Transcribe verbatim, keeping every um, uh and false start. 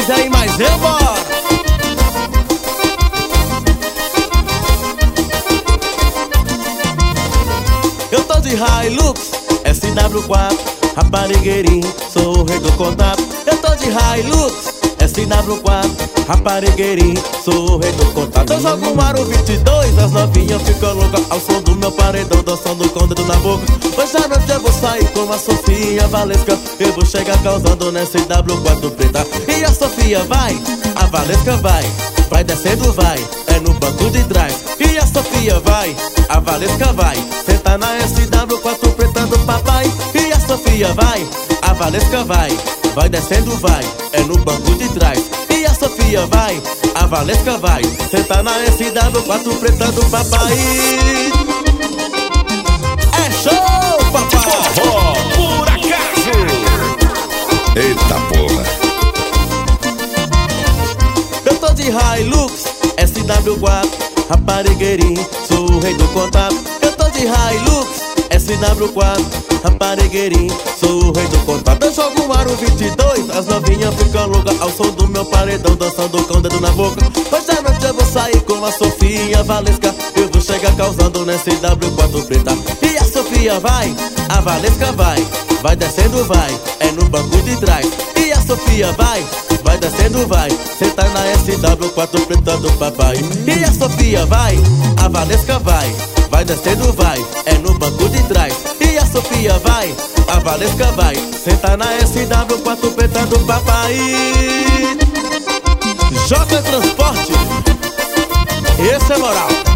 Esse aí, mas eu bora. Eu tô de Hilux, S W quatro, raparigueirinho, sou o rei do contato. Eu tô de Hilux, S W quatro, raparigueirinho, sou o rei do contato. Eu jogo um aro vinte e dois, as novinhas ficam loucas ao som do meu paredão, dançando com o dedo na boca. Hoje à noite eu vou sair com a Sofia Valesca, eu vou chegar causando nessa S W quatro preta. E a Sofia vai, a Valesca vai, vai descendo vai, é no banco de trás. E a Sofia vai, a Valesca vai, senta na S W quatro preta do papai. E a Sofia vai, a Valesca vai, vai descendo vai, é no banco de trás. E a Sofia vai, a Valesca vai, senta na S W quatro preta do papai. É show, papai! Forró por acaso. Eita porra. Eu tô de Hilux, S W quatro, raparigueirinho, sou o rei do contato. Eu tô de Hilux, S W quatro, raparigueirinho, sou o rei do contato. Eu jogo um aro vinte e dois, as novinhas ficam loucas ao som do meu paredão, dançando com o dedo na boca. Hoje à noite eu vou sair com a Sofia Valesca, eu vou chegar causando nessa S W quatro preta. E a Sofia vai, a Valesca vai, vai descendo vai, é no banco de trás. E a Sofia vai, vai descendo vai, senta na S W quatro preta do papai. E a Sofia vai, a Valesca vai, vai descendo vai, é no banco de trás. E a Sofia vai, a Valesca vai, senta na S W quatro preta do papai. Joga Transporte, esse é moral.